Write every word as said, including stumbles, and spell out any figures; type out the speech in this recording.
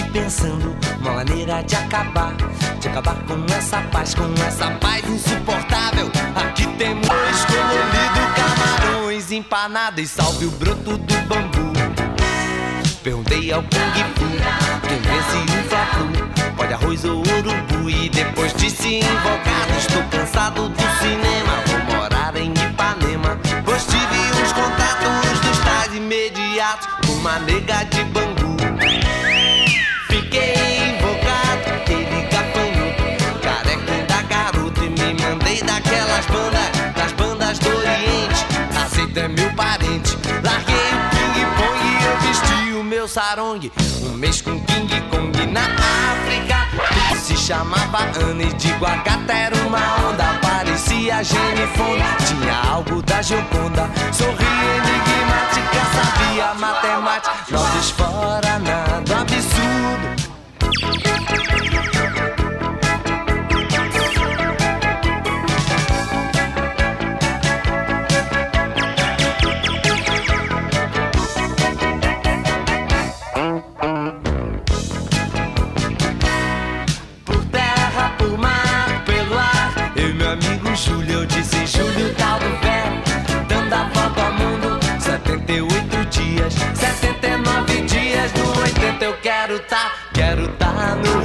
pensando uma maneira de acabar, de acabar com essa paz, com essa paz insuportável. Aqui temos colorido, camarões empanados e salve o broto do bambu. Perguntei ao Kung Fu, quem vence o Fla-Flu, pode arroz ou urubu? E depois disse invocado, estou cansado do cinema, vou morar em Ipanema. Pois tive uns contatos dos tais imediatos com uma nega de Bangu. Fiquei invocado, aquele gafanhoto, careca da garota, e me mandei daquelas bandas, das bandas do Oriente. Aceita é meu parente, larguei o ping-pong e eu vesti o meu sarong. Um mês com King Kong na África, se chamava Ana e de Guacata era uma onda, parecia Jane Fonda, tinha algo da Gioconda, sorria enigmática, sabia matemática, nós fora nada absurdo. Júlio, eu disse Júlio, tal do velho, dando a volta ao mundo, setenta e oito dias, setenta e nove dias, no oitenta eu quero tá, quero tá no